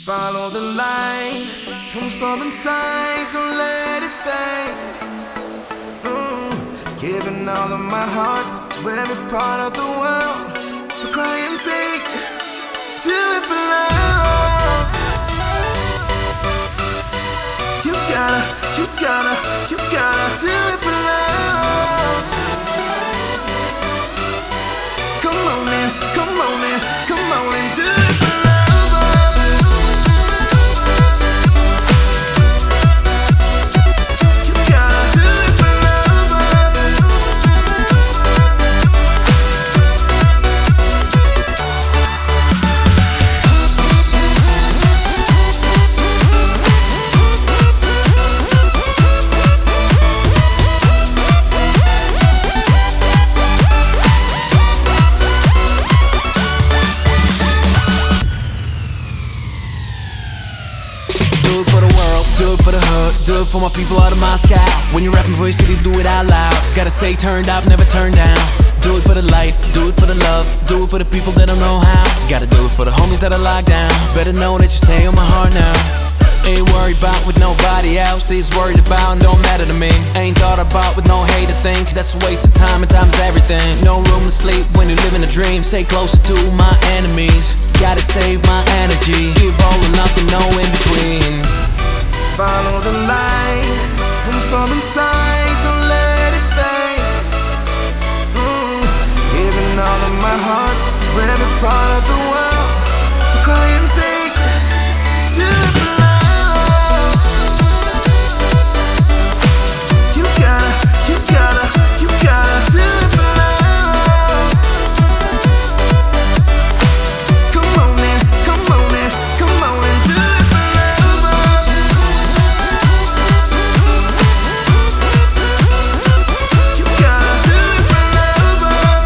Follow the light, comes from inside, don't let it fade. Giving all of my heart to every part of the world, to cry and sing, do it for love. You gotta do it for love. Come on in, come on in, come on and do it for love. Do it for the world, do it for the hood, do it for my people out of Moscow. When you're rapping for your city, do it out loud. Gotta stay turned up, never turn down. Do it for the life, do it for the love, do it for the people that don't know how. Gotta do it for the homies that are locked down. Better know that you stay on my heart now. Ain't worried about with nobody else, he's worried about, don't matter to me. Ain't thought about with no hate to think, that's a waste of time and time's everything. No room to sleep when you live in a dream, stay closer to my enemies. Gotta save my energy, give all or nothing, no in between. Follow the light, comes from inside, don't let it fade. Giving all of my heart to every part of the world, to cry and sing, do it for love. You gotta do it for love. Come on in, come on in, come on and do it for love. You gotta do it for love.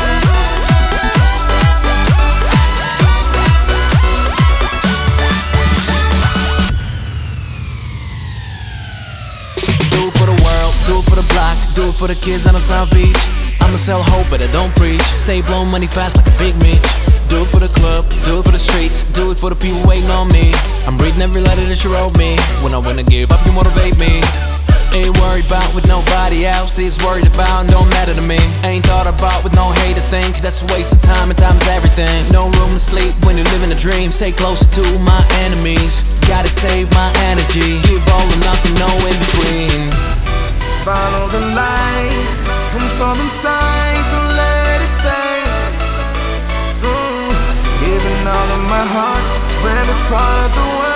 Do it for the world, do it for the block, do it for the kids on the South Beach. I'ma sell hope, but I don't preach. Stay blowing money fast like a big Mitch. Do it for the club, do it for the streets, do it for the people waiting on me. I'm reading every letter that you wrote me. When I wanna give up, you motivate me. Ain't worried about with nobody else, he's worried about, don't matter to me. Ain't thought about with no hate to think, that's a waste of time and time's everything. No room to sleep when you live in a dream, stay closer to my enemies. Gotta save my energy, give all or nothing, no in between. Follow the light, comes from inside, don't let it fade. Giving all of my heart to every part of the world.